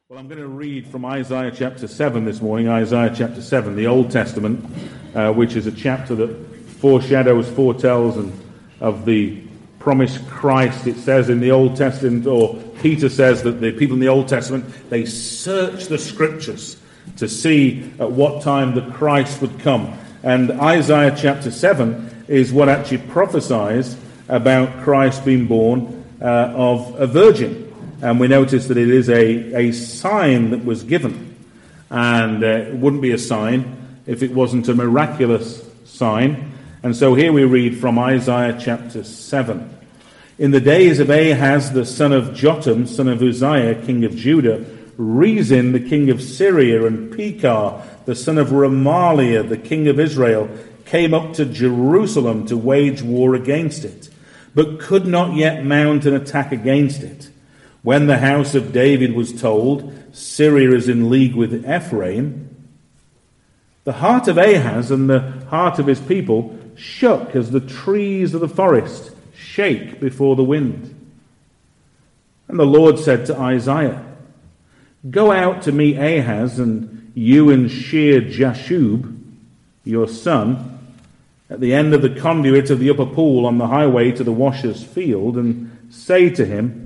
Well, I'm going to read from Isaiah chapter 7 this morning, Isaiah chapter 7, the Old Testament, which is a chapter that foretells of the promised Christ. It says in the Old Testament, or Peter says that the people in the Old Testament, they search the Scriptures to see at what time the Christ would come. And Isaiah chapter 7 is what actually prophesies about Christ being born of a virgin. And we notice that it is a sign that was given. And it wouldn't be a sign if it wasn't a miraculous sign. And so here we read from Isaiah chapter 7. In the days of Ahaz, the son of Jotham, son of Uzziah, king of Judah, Rezin, the king of Syria, and Pekah, the son of Remaliah, the king of Israel, came up to Jerusalem to wage war against it, but could not yet mount an attack against it. When the house of David was told, Syria is in league with Ephraim, the heart of Ahaz and the heart of his people shook as the trees of the forest shake before the wind. And the Lord said to Isaiah, "Go out to meet Ahaz, and you and Shear Jashub, your son, at the end of the conduit of the upper pool on the highway to the washer's field, and say to him,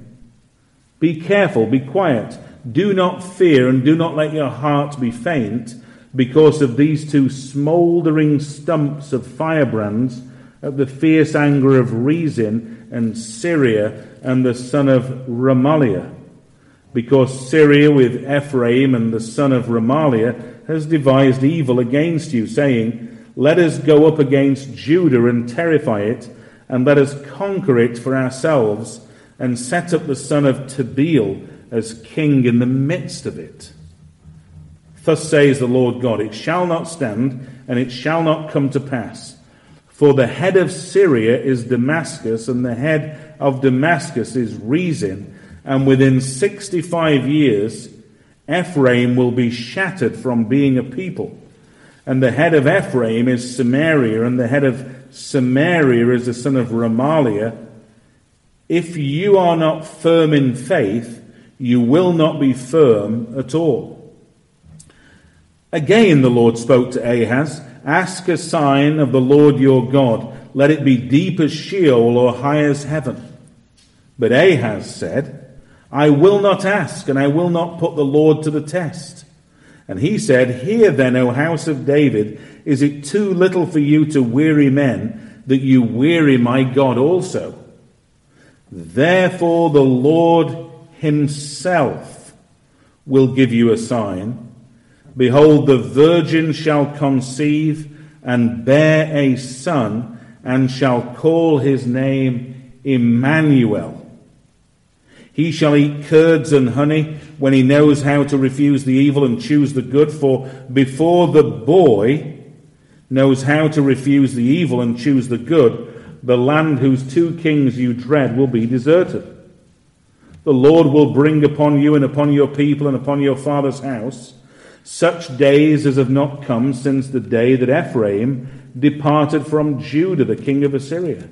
be careful, be quiet, do not fear, and do not let your heart be faint, because of these two smouldering stumps of firebrands at the fierce anger of Rezin and Syria and the son of Remaliah. Because Syria with Ephraim and the son of Remaliah has devised evil against you, saying, let us go up against Judah and terrify it, and let us conquer it for ourselves, and set up the son of Tabeel as king in the midst of it. Thus says the Lord God, it shall not stand, and it shall not come to pass. For the head of Syria is Damascus, and the head of Damascus is Rezin, and within 65 years Ephraim will be shattered from being a people. And the head of Ephraim is Samaria, and the head of Samaria is the son of Remaliah. If you are not firm in faith, you will not be firm at all. Again the Lord spoke to Ahaz, ask a sign of the Lord your God. Let it be deep as Sheol or high as heaven. But Ahaz said, I will not ask, and I will not put the Lord to the test. And he said, hear then, O house of David, is it too little for you to weary men, that you weary my God also? Therefore the Lord himself will give you a sign. Behold, the virgin shall conceive and bear a son, and shall call his name Emmanuel. He shall eat curds and honey when he knows how to refuse the evil and choose the good, for before the boy knows how to refuse the evil and choose the good, the land whose two kings you dread will be deserted. The Lord will bring upon you and upon your people and upon your father's house such days as have not come since the day that Ephraim departed from Judah, the king of Assyria.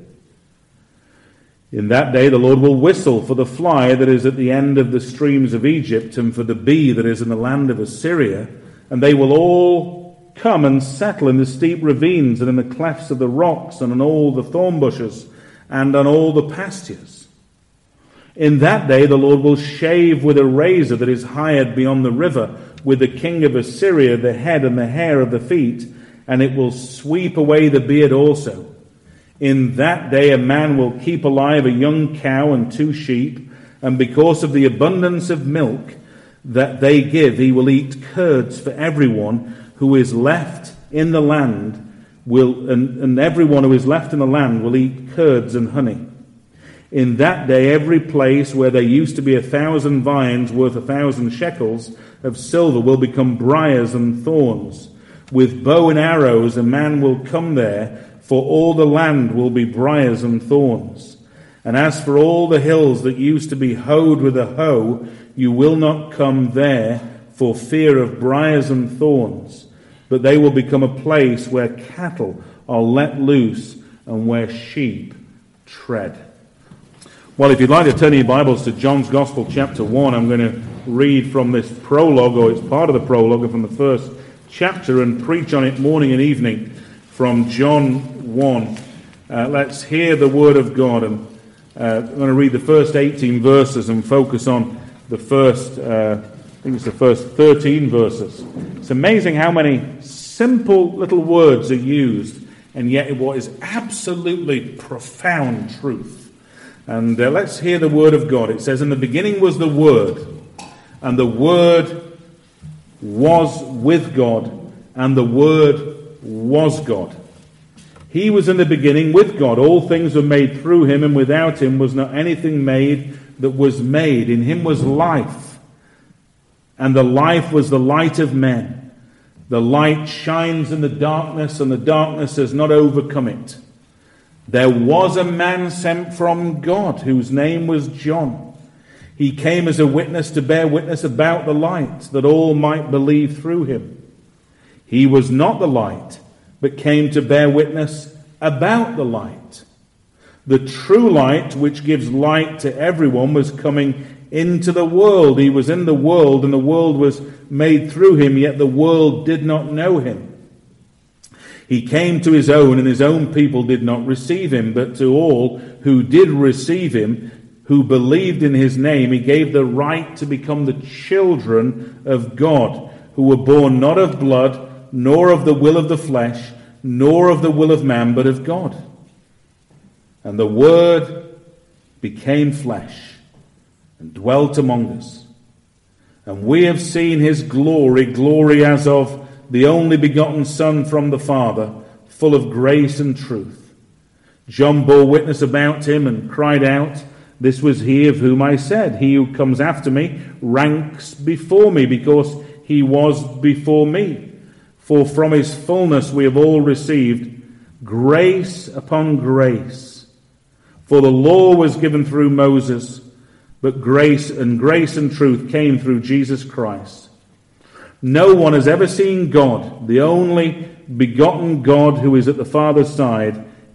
In that day the Lord will whistle for the fly that is at the end of the streams of Egypt, and for the bee that is in the land of Assyria, and they will all come and settle in the steep ravines and in the clefts of the rocks and on all the thorn bushes and on all the pastures. In that day the Lord will shave with a razor that is hired beyond the river with the king of Assyria the head and the hair of the feet, and it will sweep away the beard also. In that day a man will keep alive a young cow and 2 sheep, and because of the abundance of milk that they give, he will eat curds for everyone who is left in the land, and everyone who is left in the land will eat curds and honey. In that day every place where there used to be 1,000 vines worth 1,000 shekels of silver will become briars and thorns. With bow and arrows a man will come there, for all the land will be briars and thorns. And as for all the hills that used to be hoed with a hoe, you will not come there for fear of briars and thorns, but they will become a place where cattle are let loose and where sheep tread. Well, if you'd like to turn your Bibles to John's Gospel, chapter 1, I'm going to read from this prologue, or it's part of the prologue, from the first chapter, and preach on it morning and evening from John 1. Let's hear the Word of God, and I'm going to read the first 18 verses and focus on the first, I think it's the first 13 verses. It's amazing how many simple little words are used, and yet what is absolutely profound truth. And let's hear the Word of God. It says, "In the beginning was the Word, and the Word was with God, and the Word was God. He was in the beginning with God. All things were made through him, and without him was not anything made that was made. In him was life, and the life was the light of men. The light shines in the darkness, and the darkness has not overcome it. There was a man sent from God, whose name was John. He came as a witness to bear witness about the light, that all might believe through him. He was not the light, but came to bear witness about the light. The true light, which gives light to everyone, was coming into the world. He was in the world, and the world was made through him, yet the world did not know him. He came to his own, and his own people did not receive him. But to all who did receive him, who believed in his name, he gave the right to become the children of God, who were born not of blood, nor of the will of the flesh, nor of the will of man, but of God. And the Word became flesh and dwelt among us. And we have seen his glory, glory as of the only begotten Son from the Father, full of grace and truth. John bore witness about him and cried out, 'This was he of whom I said, he who comes after me ranks before me, because he was before me. For from his fullness we have all received grace upon grace. For the law was given through Moses, but grace and truth came through Jesus Christ. No one has ever seen God, the only begotten God who is at the Father's side.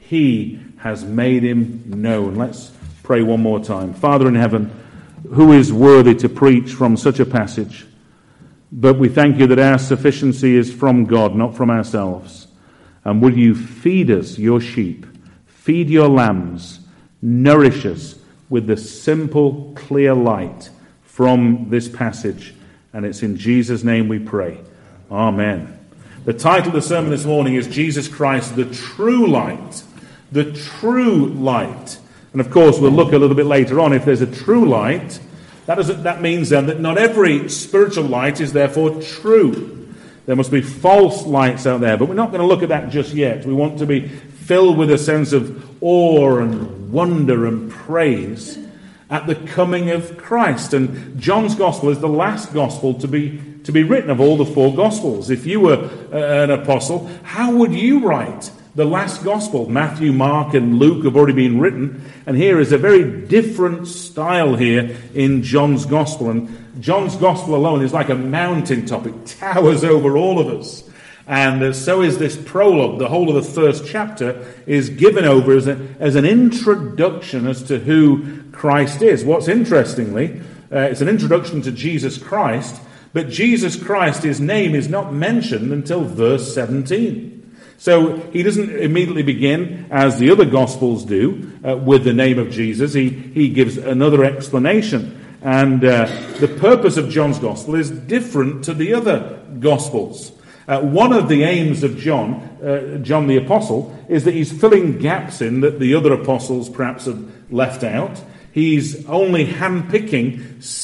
He has made him known." Let's pray one more time. Father in heaven, who is worthy to preach from such a passage? But we thank you that our sufficiency is from God, not from ourselves. And will you feed us, your sheep, feed your lambs, nourish us with the simple, clear light from this passage. And it's in Jesus' name we pray. Amen. The title of the sermon this morning is Jesus Christ, the True Light. The True Light. And of course, we'll look a little bit later on, if there's a true light, that means then that not every spiritual light is therefore true. There must be false lights out there, but we're not going to look at that just yet. We want to be filled with a sense of awe and wonder and praise at the coming of Christ. And John's Gospel is the last Gospel to be written of all the four Gospels. If you were an apostle, how would you write the last Gospel? Matthew, Mark, and Luke have already been written, and here is a very different style here in John's Gospel. And John's Gospel alone is like a mountaintop. It towers over all of us. And so is this prologue. The whole of the first chapter is given over as an introduction as to who Christ is. What's interestingly, it's an introduction to Jesus Christ, but Jesus Christ, his name, is not mentioned until verse 17. So he doesn't immediately begin, as the other Gospels do, with the name of Jesus. He gives another explanation. And the purpose of John's Gospel is different to the other Gospels. One of the aims of John the Apostle, is that he's filling gaps in that the other apostles perhaps have left out. He's only handpicking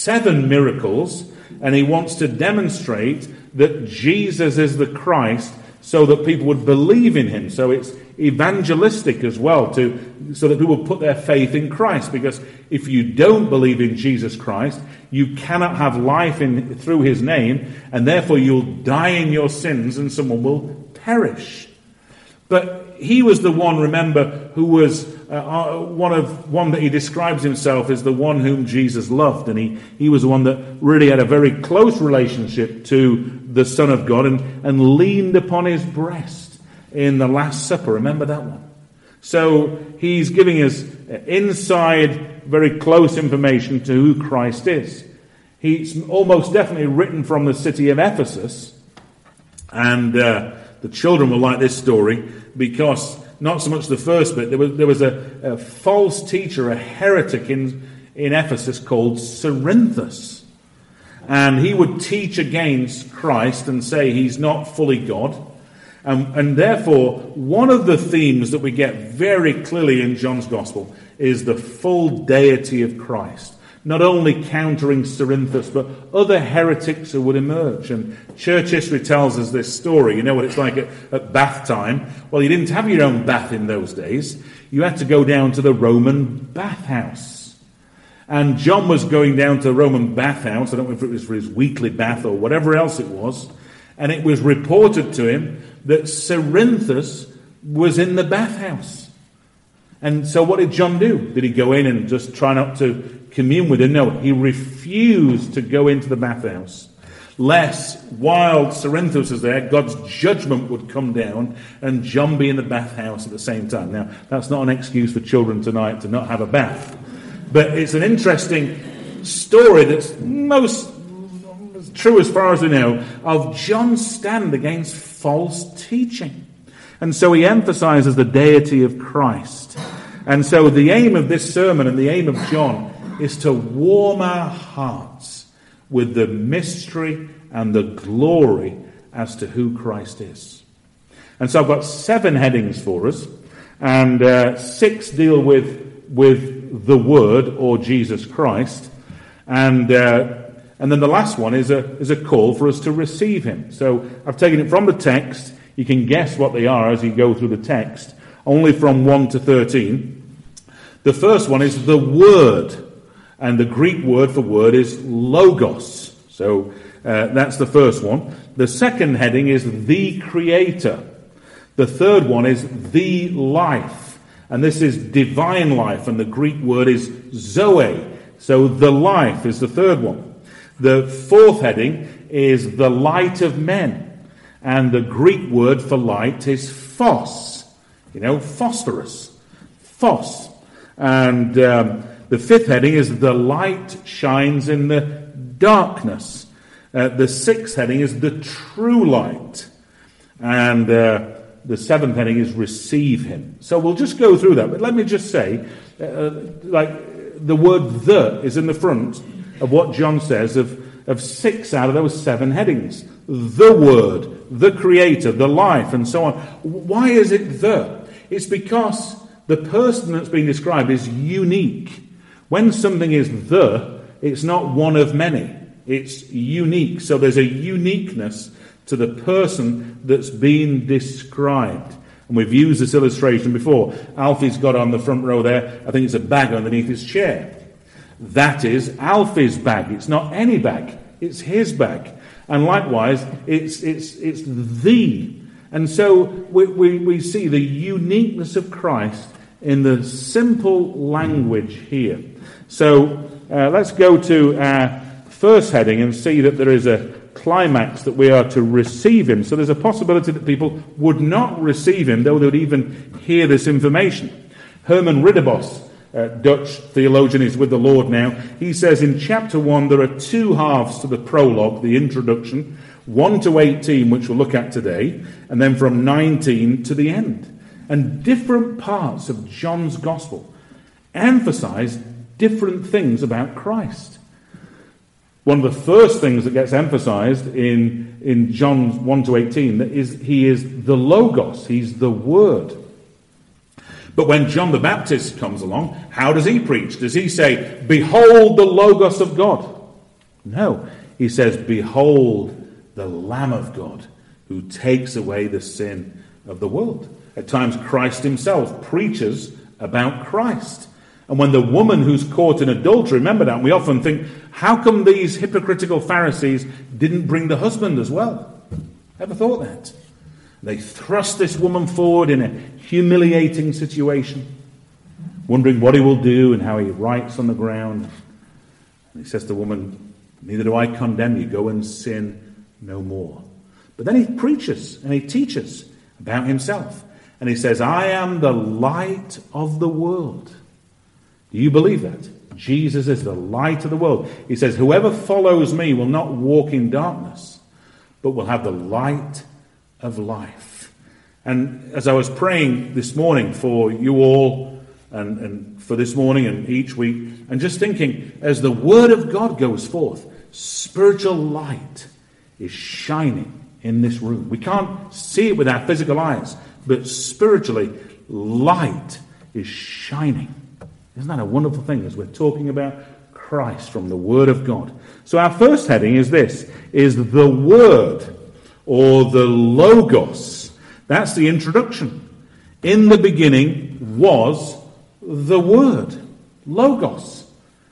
7 miracles, and he wants to demonstrate that Jesus is the Christ so that people would believe in him. So it's evangelistic as well, so that people put their faith in Christ. Because if you don't believe in Jesus Christ, you cannot have life through his name, and therefore you'll die in your sins and someone will perish. But he was the one, remember, who was one that he describes himself as the one whom Jesus loved, and he was the one that really had a very close relationship to the Son of God and leaned upon his breast in the Last Supper. Remember that one? So he's giving us inside very close information to who Christ is. He's almost definitely written from the city of Ephesus. And the children will like this story because not so much the first bit. There was a false teacher, a heretic in Ephesus called Cerinthus. And he would teach against Christ and say he's not fully God. And therefore, one of the themes that we get very clearly in John's Gospel is the full deity of Christ. Not only countering Cerinthus, but other heretics who would emerge. And church history tells us this story. You know what it's like at bath time? Well, you didn't have your own bath in those days. You had to go down to the Roman bathhouse. And John was going down to the Roman bathhouse. I don't know if it was for his weekly bath or whatever else it was. And it was reported to him that Cerinthus was in the bathhouse. And so what did John do? Did he go in and just try not to commune with him? No, he refused to go into the bathhouse, lest while Cerinthus is there, God's judgment would come down and John be in the bathhouse at the same time. Now, that's not an excuse for children tonight to not have a bath. But it's an interesting story that's most true as far as we know of John's stand against false teaching. And so he emphasizes the deity of Christ. And so the aim of this sermon and the aim of John is to warm our hearts with the mystery and the glory as to who Christ is. And so I've got 7 headings for us, and 6 deal with the Word or Jesus Christ, and then the last one is a call for us to receive him. So I've taken it from the text. You can guess what they are as you go through the text, only from 1 to 13. The first one is the Word, and the Greek word for word is logos. So that's the first one. The second heading is the Creator. The third one is the life, and this is divine life, and the Greek word is zoe. So the life is the third one. The fourth heading is the light of men. And the Greek word for light is phos. You know, phosphorus. Phos. And the fifth heading is the light shines in the darkness. The sixth heading is the true light. And the seventh heading is receive him. So we'll just go through that. But let me just say, like the word the is in the front of what John says of 6 out of those 7 headings. The Word, the Creator, the life, and so on. Why is it the? It's because the person that's being described is unique. When something is the, it's not one of many. It's unique. So there's a uniqueness to the person that's being described. And we've used this illustration before. Alfie's got on the front row there, I think it's a bag underneath his chair. That is Alfie's bag. It's not any bag. It's his bag. And likewise, it's the. And so we see the uniqueness of Christ in the simple language here. So let's go to our first heading and see that there is a climax that we are to receive him. So there's a possibility that people would not receive him, though they would even hear this information. Herman Ridderbos, Dutch theologian, is with the Lord now. He says in chapter 1 there are 2 halves to the prologue, the introduction, 1 to 18, which we'll look at today, and then from 19 to the end. And different parts of John's Gospel emphasize different things about Christ. One of the first things that gets emphasized in John 1 to 18 is he is the Logos, he's the Word. But when John the Baptist comes along, how does he preach? Does he say, behold the Logos of God? No, he says, behold the Lamb of God who takes away the sin of the world. At times Christ himself preaches about Christ. And when the woman who's caught in adultery, remember that, we often think, how come these hypocritical Pharisees didn't bring the husband as well? Ever thought that? They thrust this woman forward in a humiliating situation, wondering what he will do and how he writes on the ground. And he says to the woman, neither do I condemn you, go and sin no more. But then he preaches and he teaches about himself. And he says, I am the light of the world. Do you believe that? Jesus is the light of the world. He says, whoever follows me will not walk in darkness, but will have the light of life. And as I was praying this morning for you all, and for this morning and each week, and just thinking, as the Word of God goes forth, spiritual light is shining in this room. We can't see it with our physical eyes, but spiritually, light is shining. Isn't that a wonderful thing as we're talking about Christ from the Word of God? So our first heading is this, is the Word, or the Logos. That's the introduction. In the beginning was the Word, Logos.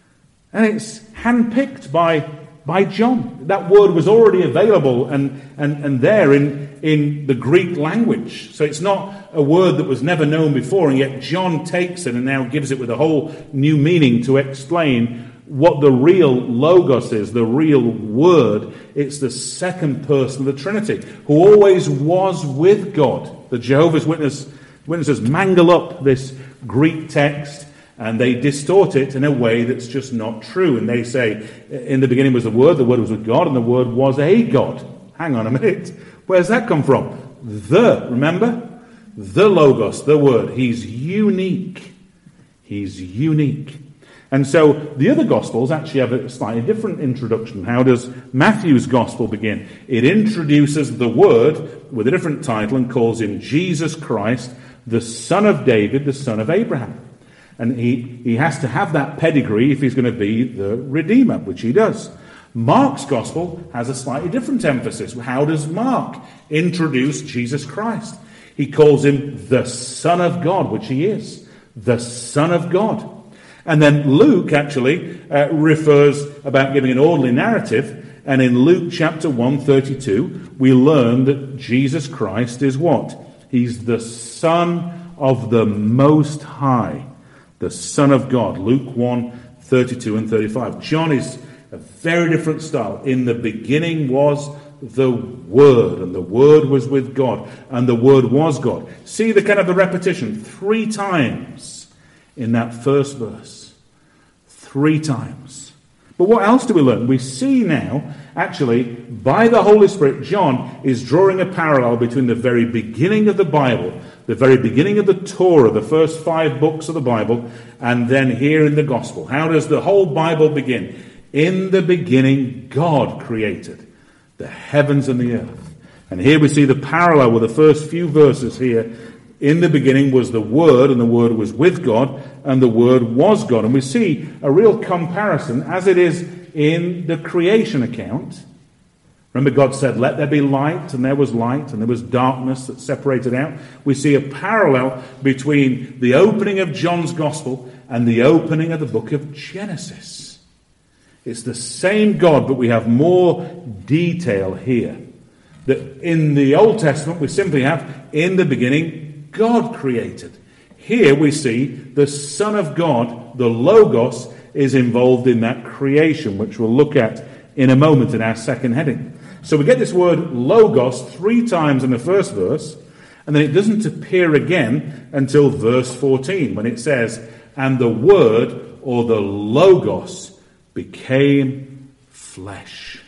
And it's handpicked by John. That word was already available and there in the Greek language. So it's not a word that was never known before, and yet John takes it and now gives it with a whole new meaning to explain what the real Logos is, the real Word. It's the second person of the Trinity, who always was with God. The Jehovah's Witnesses mangle up this Greek text, and they distort it in a way that's just not true. And they say, in the beginning was the Word was with God, and the Word was a God. Hang on a minute. Where's that come from? Remember? The Logos, the Word. He's unique. He's unique. And so the other Gospels actually have a slightly different introduction. How does Matthew's Gospel begin? It introduces the Word with a different title and calls him Jesus Christ, the Son of David, the Son of Abraham. And he has to have that pedigree if he's going to be the Redeemer, which he does. Mark's Gospel has a slightly different emphasis. How does Mark introduce Jesus Christ? He calls him the Son of God, which he is. The Son of God. And then Luke actually refers about giving an orderly narrative. And in Luke chapter 1:32, we learn that Jesus Christ is what? He's the Son of the Most High. The Son of God. Luke 1:32 and 35. John is a very different style. In the beginning was the Word, and the Word was with God, and the Word was God. See the kind of the repetition 3 times in that first verse. 3 times. But what else do we learn? We see now, actually, by the Holy Spirit, John is drawing a parallel between the very beginning of the Bible, the very beginning of the Torah, the first 5 books of the Bible, and then here in the Gospel. How does the whole Bible begin? In the beginning, God created the heavens and the earth. And here we see the parallel with the first few verses here. In the beginning was the Word, and the Word was with God, and the Word was God. And we see a real comparison as it is in the creation account. Remember, God said, let there be light, and there was light, and there was darkness that separated out. We see a parallel between the opening of John's Gospel and the opening of the book of Genesis. It's the same God, but we have more detail here. That in the Old Testament, we simply have, in the beginning, God created. Here we see the Son of God, the Logos, is involved in that creation, which we'll look at in a moment in our second heading. So we get this word Logos 3 times in the first verse, and then it doesn't appear again until verse 14, when it says, and the Word, or the Logos, became flesh.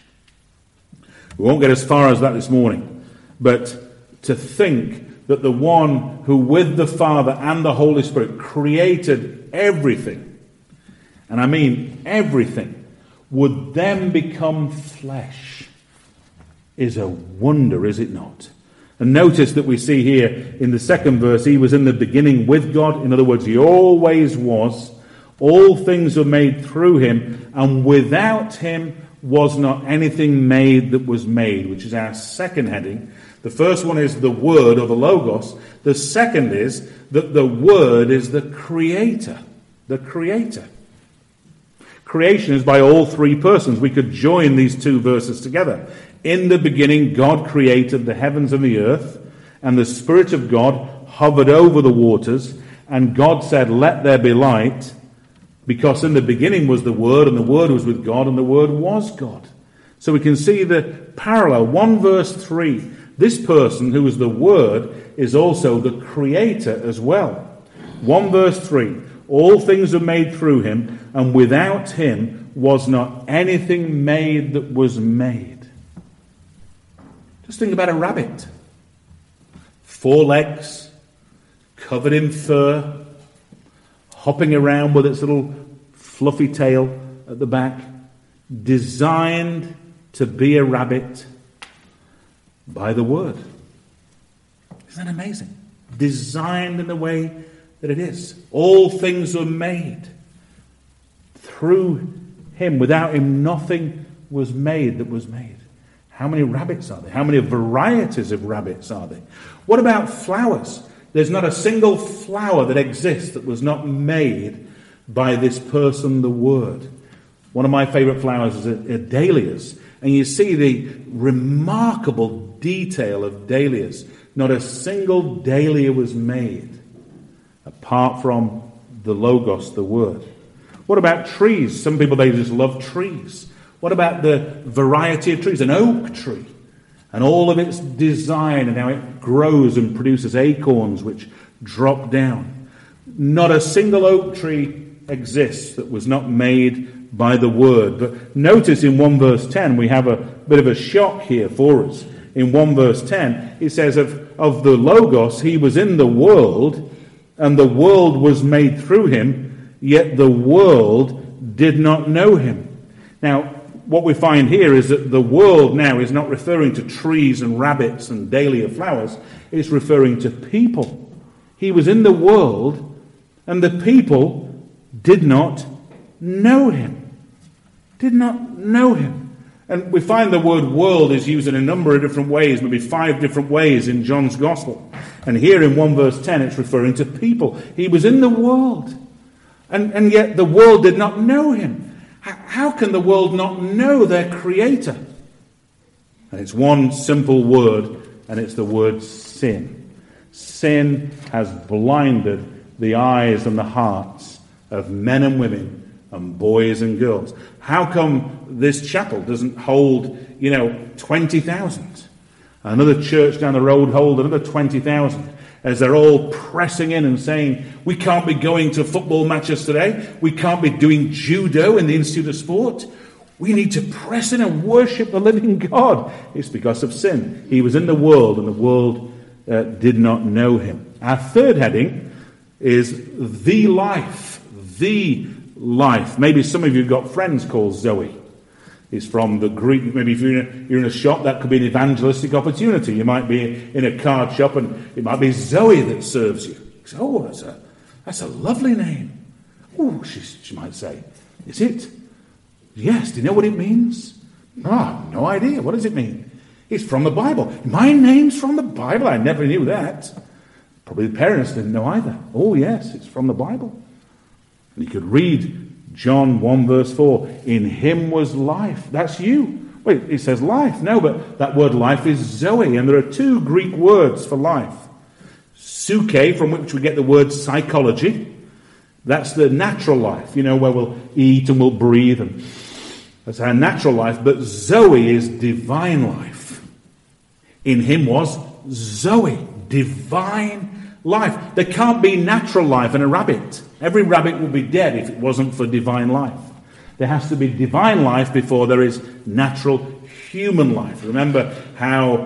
We won't get as far as that this morning, but to think that the one who with the Father and the Holy Spirit created everything, and I mean everything, would then become flesh is a wonder, is it not? And notice that we see here in the second verse, he was in the beginning with God. In other words, he always was. All things were made through him, and without him was not anything made that was made, which is our second heading. The first one is the Word, or the Logos. The second is that the Word is the Creator. The Creator. Creation is by all 3 persons. We could join these 2 verses together. In the beginning, God created the heavens and the earth, and the Spirit of God hovered over the waters, and God said, let there be light. Because in the beginning was the Word, and the Word was with God, and the Word was God. So we can see the parallel. 1 verse 3. This person who is the Word is also the Creator as well. 1 verse 3. All things were made through him, and without him was not anything made that was made. Just think about a rabbit. 4 legs, covered in fur, hopping around with its little fluffy tail at the back, designed to be a rabbit by the Word. Isn't that amazing? Designed in the way that it is. All things were made through him. Without him, nothing was made that was made. How many rabbits are there? How many varieties of rabbits are there? What about flowers? There's not a single flower that exists that was not made by this person, the Word. One of my favorite flowers is dahlias. And you see the remarkable detail of dahlias. Not a single dahlia was made apart from the Logos, the Word. What about trees? Some people, they just love trees. What about the variety of trees? An oak tree. And all of its design and how it grows and produces acorns which drop down. Not a single oak tree exists that was not made by the Word. But notice in 1 verse 10, we have a bit of a shock here for us. In 1 verse 10, it says of the Logos, he was in the world, and the world was made through him, yet the world did not know him. Now, what we find here is that the world now is not referring to trees and rabbits and dahlia flowers. It's referring to people. He was in the world, and the people did not know him. Did not know him. And we find the word world is used in a number of different ways, maybe 5 different ways in John's Gospel. And here in 1 verse 10, it's referring to people. He was in the world, and yet the world did not know him. How can the world not know their Creator? And it's one simple word, and it's the word sin. Sin has blinded the eyes and the hearts of men and women and boys and girls. How come this chapel doesn't hold, 20,000? Another church down the road hold another 20,000. As they're all pressing in and saying, we can't be going to football matches today. We can't be doing judo in the Institute of Sport. We need to press in and worship the living God. It's because of sin. He was in the world, and the world did not know him. Our third heading is the life. The life. Maybe some of you have got friends called Zoe. It's from the Greek. Maybe if you're in a shop, that could be an evangelistic opportunity. You might be in a card shop, and it might be Zoe that serves you. Say, oh, that's a lovely name. Oh, she might say, is it? Yes. Do you know what it means? Oh, no idea. What does it mean? It's from the Bible. My name's from the Bible. I never knew that. Probably the parents didn't know either. Oh, yes, it's from the Bible. And you could read John 1 verse 4. In him was life. That's you. Wait, it says life. No, but that word life is Zoe. And there are 2 Greek words for life. Suke, from which we get the word psychology. That's the natural life, where we'll eat and we'll breathe. And that's our natural life. But Zoe is divine life. In him was Zoe, divine life. There can't be natural life in a rabbit. Every rabbit would be dead if it wasn't for divine life. There has to be divine life before there is natural human life. Remember how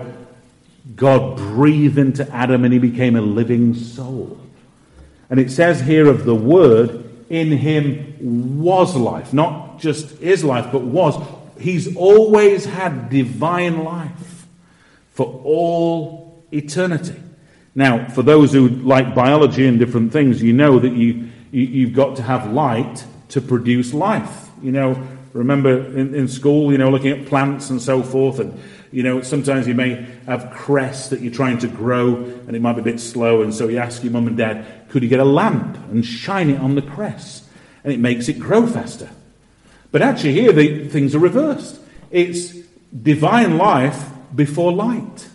God breathed into Adam and he became a living soul. And it says here of the Word, in him was life. Not just is life, but was. He's always had divine life for all eternity. Now, for those who like biology and different things, you know that you've got to have light to produce life. Remember in school, looking at plants and so forth, and sometimes you may have cress that you're trying to grow, and it might be a bit slow, and so you ask your mum and dad, could you get a lamp and shine it on the cress? And it makes it grow faster. But actually here things are reversed. It's divine life before light.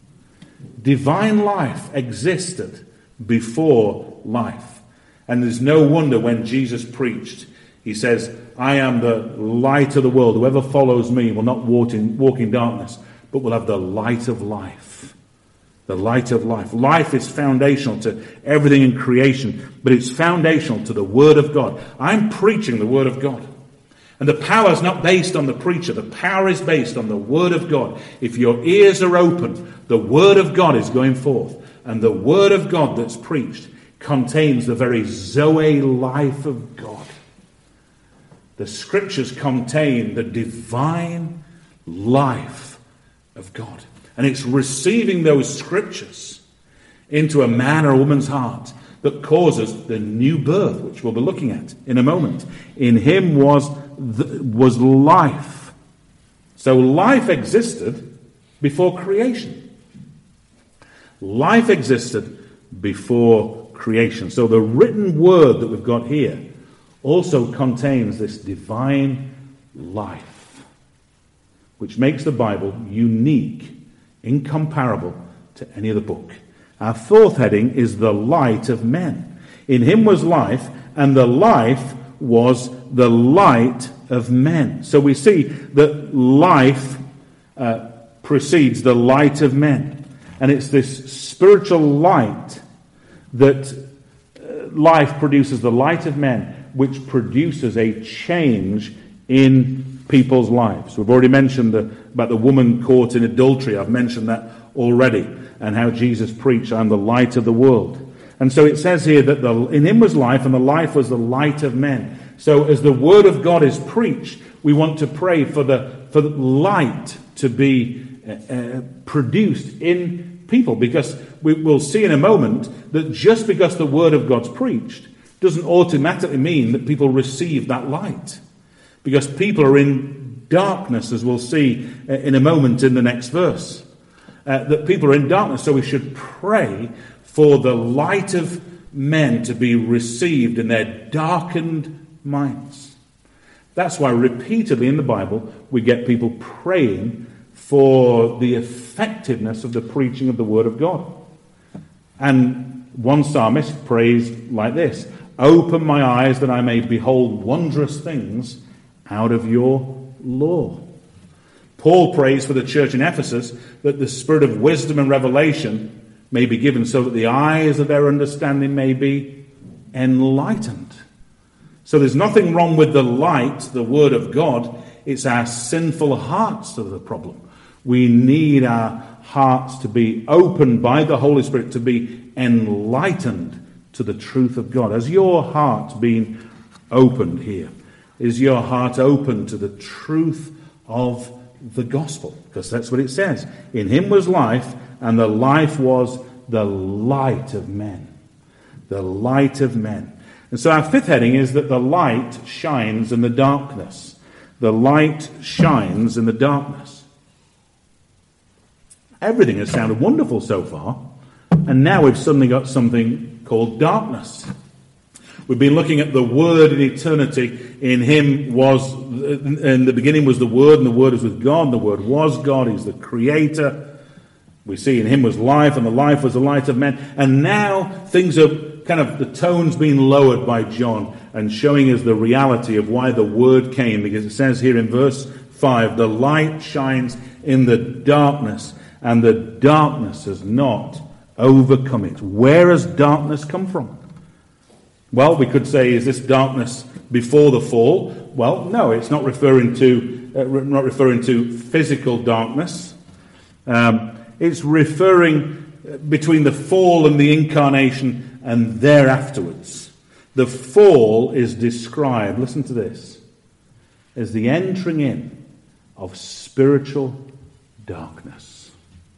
Divine life existed before life. And there's no wonder when Jesus preached, he says, I am the light of the world. Whoever follows me will not walk in darkness, but will have the light of life. The light of life. Life is foundational to everything in creation, but it's foundational to the Word of God. I'm preaching the Word of God. And the power is not based on the preacher. The power is based on the Word of God. If your ears are open, the Word of God is going forth. And the Word of God that's preached contains the very Zoe life of God. The Scriptures contain the divine life of God. And it's receiving those Scriptures into a man or a woman's heart that causes the new birth, which we'll be looking at in a moment. In him was life. So life existed before creation. Life existed before creation. So the written word that we've got here also contains this divine life, which makes the Bible unique, incomparable to any other book. Our fourth heading is the light of men. In him was life, and the life was the light of men. So we see that life precedes the light of men. And it's this spiritual light that life produces, the light of men, which produces a change in people's lives. We've already mentioned about the woman caught in adultery. I've mentioned that already, and how Jesus preached, "I'm the light of the world." And so it says here that in him was life, and the life was the light of men. So as the word of God is preached, we want to pray for the light to be produced in people, because we will see in a moment that just because the word of God's preached doesn't automatically mean that people receive that light. Because people are in darkness, as we'll see in a moment in the next verse. That people are in darkness, so we should pray for the light of men to be received in their darkened minds. That's why repeatedly in the Bible we get people praying for the effectiveness of the preaching of the Word of God. And one psalmist prays like this: "Open my eyes that I may behold wondrous things out of your law." Paul prays for the church in Ephesus that the spirit of wisdom and revelation may be given, so that the eyes of their understanding may be enlightened. So there's nothing wrong with the light, the Word of God. It's our sinful hearts that are the problem. We need our hearts to be opened by the Holy Spirit, to be enlightened to the truth of God. Has your heart been opened here? Is your heart open to the truth of the gospel? Because that's what it says. In him was life, and the life was the light of men. The light of men. And so our fifth heading is that the light shines in the darkness. The light shines in the darkness. Everything has sounded wonderful so far, and now we've suddenly got something called darkness. We've been looking at the Word in eternity. In him was, in the beginning was the Word, and the Word was with God, and the Word was God. He's the Creator. We see in him was life, and the life was the light of men. And now things are the tone's been lowered by John, and showing us the reality of why the Word came. Because it says here in verse 5, "The light shines in the darkness, and the darkness has not overcome it." Where has darkness come from? Well, we could say, is this darkness before the fall? Well, no, it's not referring to physical darkness. It's referring between the fall and the incarnation and thereafterwards. The fall is described, listen to this, as the entering in of spiritual darkness.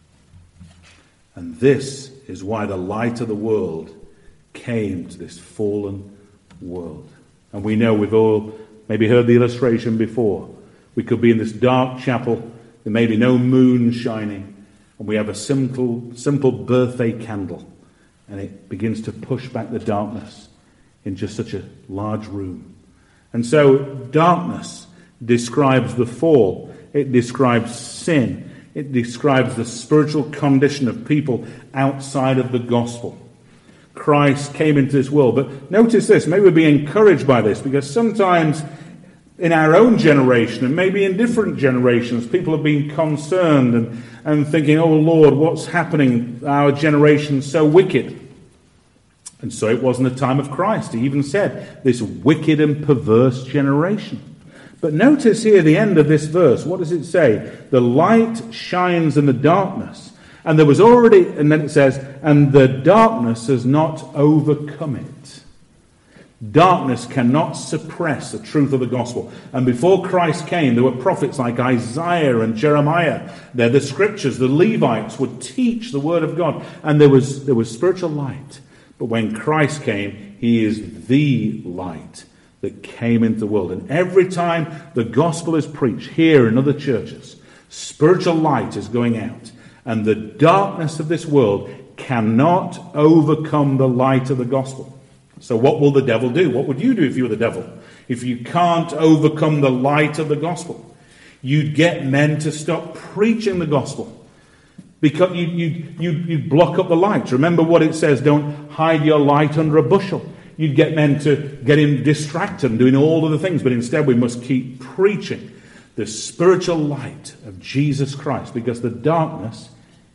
And this is why the light of the world came to this fallen world. And we know we've all maybe heard the illustration before. We could be in this dark chapel, there may be no moon shining, and we have a simple birthday candle, and it begins to push back the darkness in just such a large room. And so darkness describes the fall. It describes sin. It describes the spiritual condition of people outside of the gospel. Christ came into this world. But notice this, maybe we'll be encouraged by this, because sometimes in our own generation and maybe in different generations, people have been concerned and thinking, oh Lord, what's happening? Our generation's so wicked. And so it was in the time of Christ. He even said, this wicked and perverse generation. But notice here the end of this verse. What does it say? The light shines in the darkness. And there was already, and then it says, and the darkness has not overcome it. Darkness cannot suppress the truth of the gospel. And before Christ came, there were prophets like Isaiah and Jeremiah. They're the scriptures. The Levites would teach the word of God. And there was spiritual light. But when Christ came, he is the light that came into the world. And every time the gospel is preached here in other churches, spiritual light is going out. And the darkness of this world cannot overcome the light of the gospel. So what will the devil do? What would you do if you were the devil? If you can't overcome the light of the gospel, you'd get men to stop preaching the gospel. Because you'd block up the light. Remember what it says, don't hide your light under a bushel. You'd get men to get him distracted and doing all of the things. But instead we must keep preaching the spiritual light of Jesus Christ. Because the darkness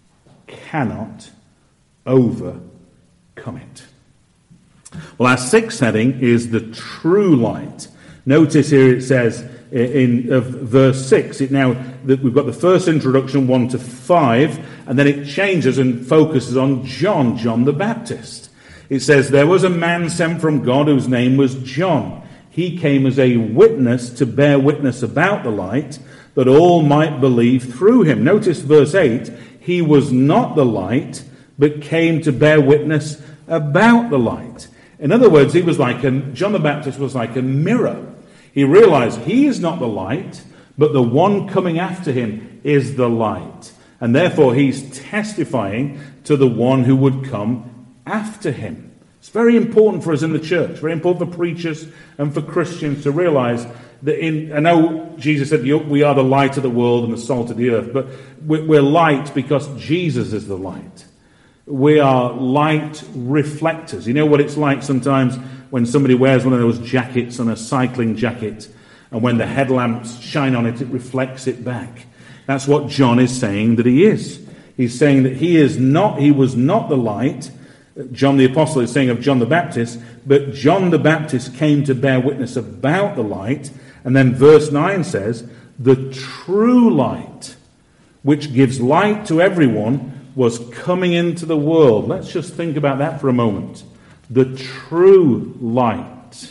cannot overcome it. Well, our sixth heading is the true light. Notice here it says in verse 6, we've got the first introduction, 1 to 5, and then it changes and focuses on John the Baptist. It says, there was a man sent from God whose name was John. He came as a witness to bear witness about the light, that all might believe through him. Notice verse 8, he was not the light, but came to bear witness about the light. In other words, John the Baptist was like a mirror. He realized he is not the light, but the one coming after him is the light. And therefore he's testifying to the one who would come after him. It's very important for us in the church, very important for preachers and for Christians to realize that I know Jesus said we are the light of the world and the salt of the earth, but we're light because Jesus is the light. We are light reflectors. You know what it's like sometimes when somebody wears one of those jackets on a cycling jacket, and when the headlamps shine on it, it reflects it back. That's what John is saying that he is. He's saying that he was not the light. John the Apostle is saying of John the Baptist, but John the Baptist came to bear witness about the light. And then verse 9 says, the true light, which gives light to everyone, was coming into the world. Let's just think about that for a moment. The true light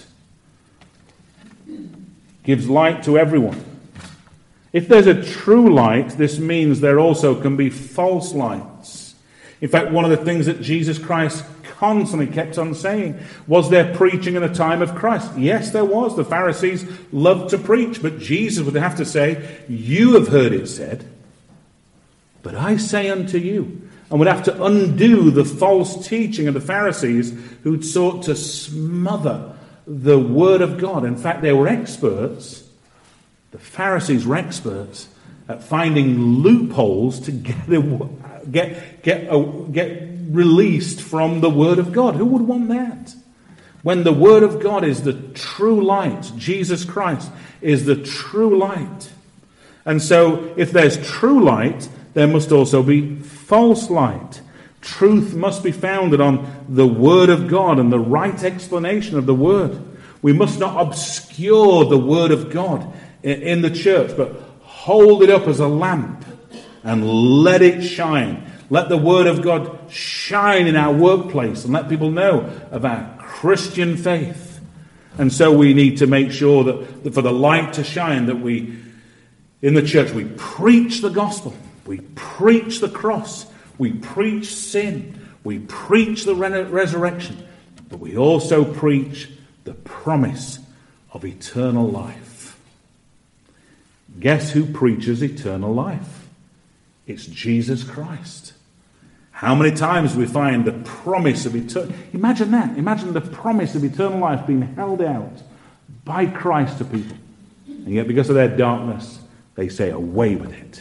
gives light to everyone. If there's a true light, this means there also can be false lights. In fact, one of the things that Jesus Christ constantly kept on saying, was there preaching in the time of Christ? Yes, there was. The Pharisees loved to preach, but Jesus would have to say, you have heard it said, but I say unto you, and would have to undo the false teaching of the Pharisees who'd sought to smother the word of God. In fact, they were experts. The Pharisees were experts at finding loopholes to get released from the word of God. Who would want that? When the word of God is the true light, Jesus Christ is the true light. And so if there's true light, there must also be false light. Truth must be founded on the word of God and the right explanation of the word. We must not obscure the word of God in the church, but hold it up as a lamp and let it shine. Let the word of God shine in our workplace and let people know of our Christian faith. And so we need to make sure that for the light to shine, that in the church, we preach the gospel. We preach the cross. We preach sin. We preach the resurrection. But we also preach the promise of eternal life. Guess who preaches eternal life? It's Jesus Christ. How many times we find the promise of eternal... Imagine that. Imagine the promise of eternal life being held out by Christ to people. And yet because of their darkness, they say, away with it.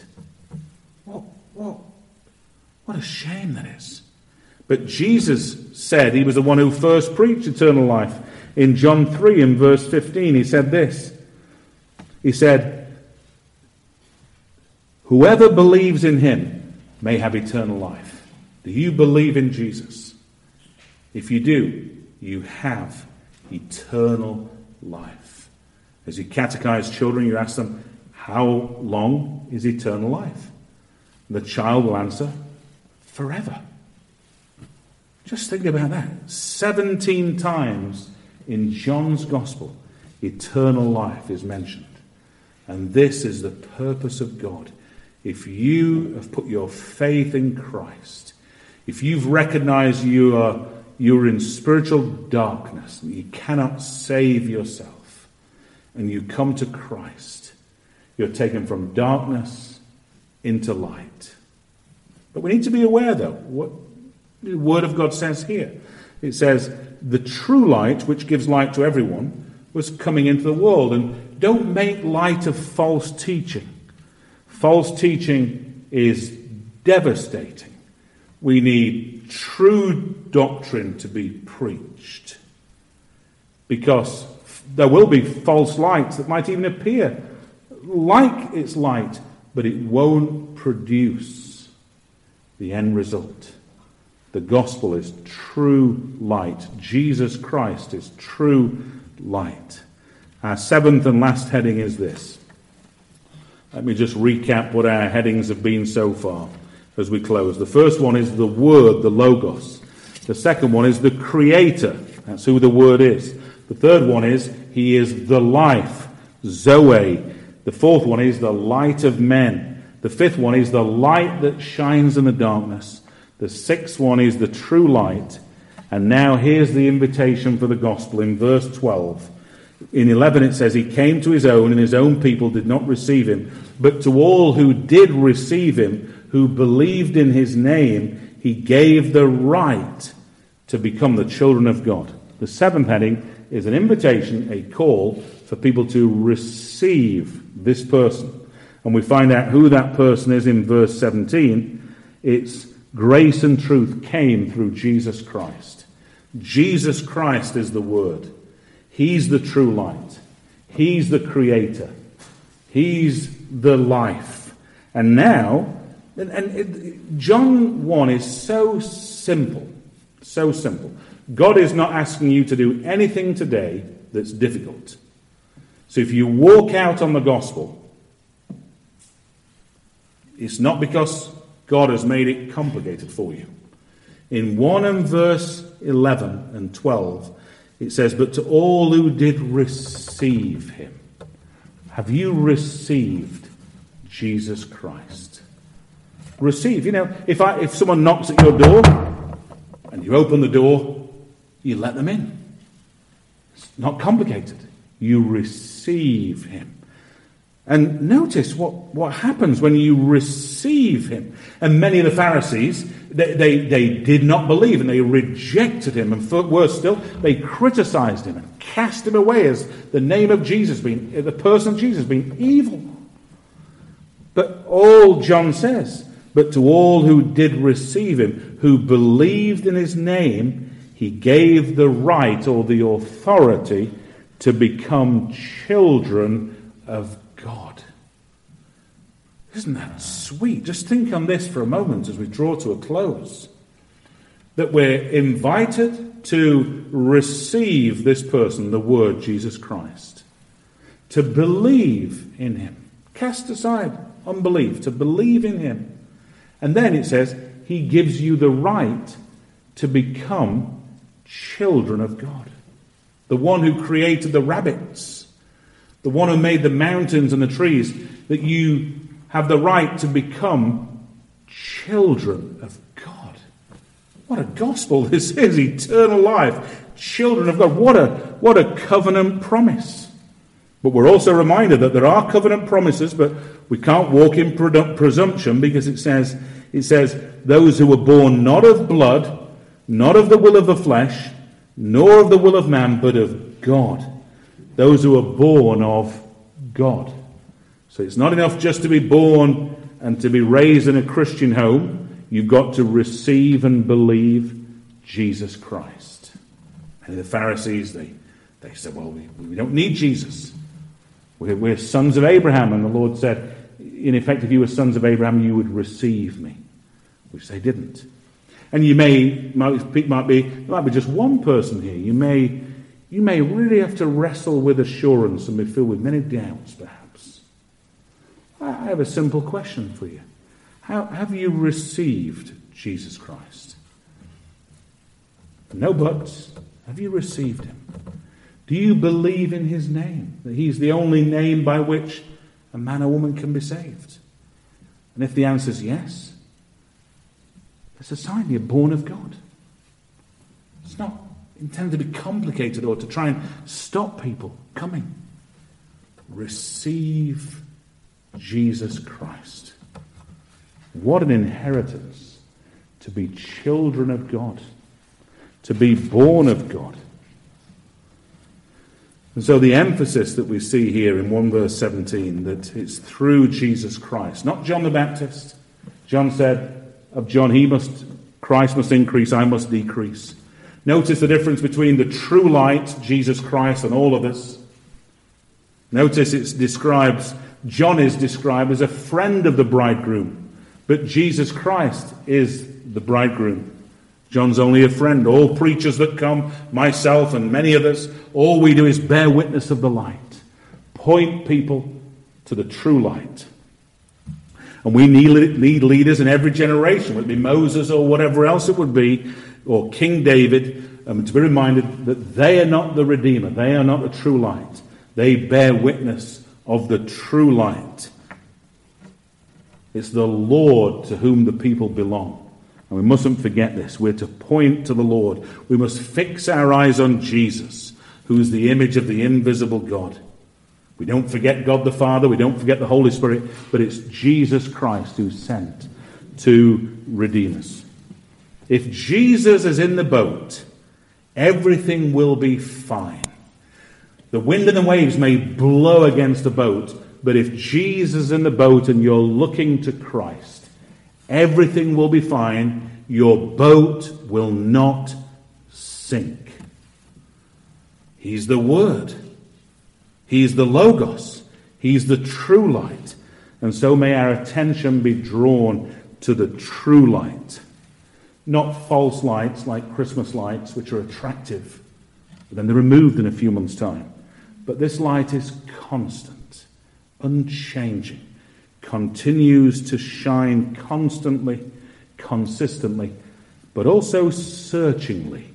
What a shame that is. But Jesus said he was the one who first preached eternal life. In John 3 in verse 15, he said this, He said, whoever believes in him may have eternal life. Do you believe in Jesus? If you do, you have eternal life. As you catechize children, you ask them, how long is eternal life? The child will answer, forever. Just think about that. 17 times in John's Gospel, eternal life is mentioned. And this is the purpose of God. If you have put your faith in Christ, if you've recognized you're in spiritual darkness, and you cannot save yourself, and you come to Christ, you're taken from darkness into light. But we need to be aware, though, what the Word of God says here. It says, the true light, which gives light to everyone, was coming into the world. And don't make light of false teaching. False teaching is devastating. We need true doctrine to be preached. Because there will be false lights that might even appear like it's light, but it won't produce the end result. The gospel is true light. Jesus Christ is true light. Our seventh and last heading is this. Let me just recap what our headings have been so far as we close. The first one is the Word, the Logos. The second one is the Creator. That's who the Word is. The third one is He is the life, Zoe. The fourth one is the light of men. The fifth one is the light that shines in the darkness. The sixth one is the true light. And now here's the invitation for the gospel in verse 12. In 11 it says, he came to his own, and his own people did not receive him. But to all who did receive him, who believed in his name, he gave the right to become the children of God. The seventh heading is an invitation, a call for people to receive this person. And we find out who that person is in verse 17. It's grace and truth came through Jesus Christ. Jesus Christ is the Word. He's the true light. He's the Creator. He's the life. And now, John 1 is so simple. So simple. God is not asking you to do anything today that's difficult. So if you walk out on the gospel, it's not because God has made it complicated for you. In 1 and verse 11 and 12, it says, but to all who did receive him. Have you received Jesus Christ? Receive. You know, if someone knocks at your door and you open the door, you let them in. It's not complicated. You receive him. And notice what happens when you receive him. And many of the Pharisees, they did not believe, and they rejected him. And worse still, they criticized him and cast him away as the name of Jesus being, the person of Jesus being evil. But all John says, but to all who did receive him, who believed in his name, he gave the right or the authority to become children of God. Isn't that sweet? Just think on this for a moment as we draw to a close. That we're invited to receive this person, the Word, Jesus Christ. To believe in him. Cast aside unbelief. To believe in him. And then it says, he gives you the right to become children of God. The one who created the rabbits. The one who made the mountains and the trees. That you have the right to become children of God. What a gospel this is. Eternal life. Children of God. What a covenant promise. But we're also reminded that there are covenant promises, but we can't walk in presumption, because it says, those who were born not of blood, not of the will of the flesh, nor of the will of man, but of God. Those who are born of God. So it's not enough just to be born and to be raised in a Christian home. You've got to receive and believe Jesus Christ. And the Pharisees, they said, well, we don't need Jesus. We're sons of Abraham, and the Lord said, in effect, if you were sons of Abraham, you would receive me, which they didn't. And there might be just one person here. You may really have to wrestle with assurance and be filled with many doubts, perhaps. I have a simple question for you. How have you received Jesus Christ? No buts. Have you received him? Do you believe in his name? That he's the only name by which a man or woman can be saved? And if the answer is yes, it's a sign you're born of God. It's not intended to be complicated or to try and stop people coming. Receive Jesus Christ. What an inheritance to be children of God, to be born of God. And so the emphasis that we see here in 1 verse 17, that it's through Jesus Christ, not John the Baptist. John said of John, Christ must increase, I must decrease. Notice the difference between the true light, Jesus Christ, and all of us. Notice John is described as a friend of the bridegroom, but Jesus Christ is the bridegroom. John's only a friend. All preachers that come, myself and many others, all we do is bear witness of the light. Point people to the true light. And we need leaders in every generation, whether it be Moses or whatever else it would be, or King David, to be reminded that they are not the Redeemer. They are not the true light. They bear witness of the true light. It's the Lord to whom the people belong. And we mustn't forget this. We're to point to the Lord. We must fix our eyes on Jesus, who's the image of the invisible God. We don't forget God the Father. We don't forget the Holy Spirit. But it's Jesus Christ who's sent to redeem us. If Jesus is in the boat, everything will be fine. The wind and the waves may blow against the boat, but if Jesus is in the boat and you're looking to Christ, everything will be fine. Your boat will not sink. He's the Word. He's the Logos. He's the true light. And so may our attention be drawn to the true light. Not false lights like Christmas lights, which are attractive, but then they're removed in a few months' time. But this light is constant, unchanging, continues to shine constantly, consistently, but also searchingly.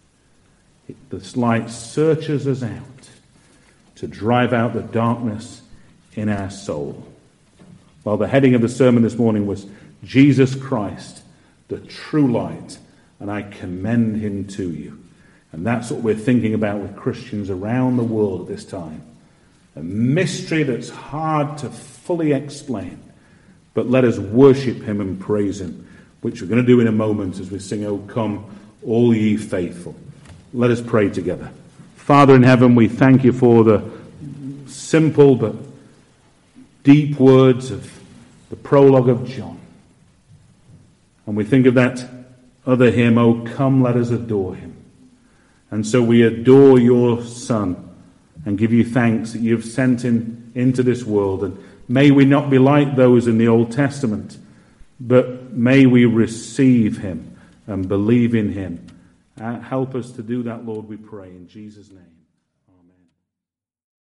This light searches us out to drive out the darkness in our soul. Well, the heading of the sermon this morning was Jesus Christ, the true light, and I commend him to you. And that's what we're thinking about with Christians around the world at this time. A mystery that's hard to fully explain. But let us worship him and praise him, which we're going to do in a moment as we sing, O come, all ye faithful. Let us pray together. Father in heaven, we thank you for the simple but deep words of the prologue of John. And we think of that other hymn, O come, let us adore him. And so we adore your Son and give you thanks that you've sent him into this world. And may we not be like those in the Old Testament, but may we receive him and believe in him. Help us to do that, Lord, we pray, in Jesus' name.